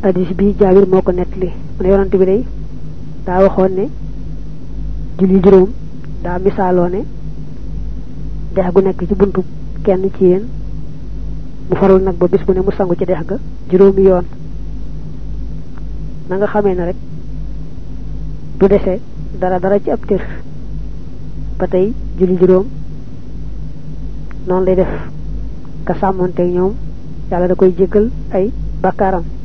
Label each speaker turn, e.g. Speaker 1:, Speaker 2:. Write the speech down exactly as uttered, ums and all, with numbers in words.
Speaker 1: hadis bi Jaabir moko netli mu yonante bi day da waxoon ne julli juróom da misaaloo ne dex gu nekk ci buntu kenn ci yéen mu farul nag ba bis bu ne mu sangu ci dex ga juróomi yoon na nga xamee ne rek du dese dara dara ci ab tër ba tey julli juróom noonu lay def ka sàmmonte ñoom yàlla da koy jéggal ay bakkaaram